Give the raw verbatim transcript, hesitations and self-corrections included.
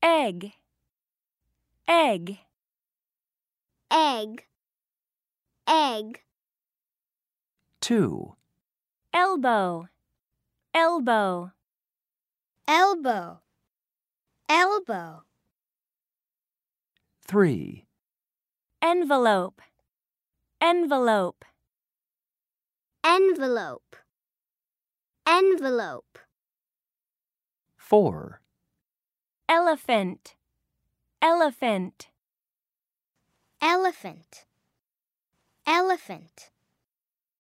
egg, egg. egg, egg. Two. Elbow, elbow. Elbow, elbow. Three. Envelope, envelope. Envelope, envelope. Four. Elephant, elephant. Elephant, elephant.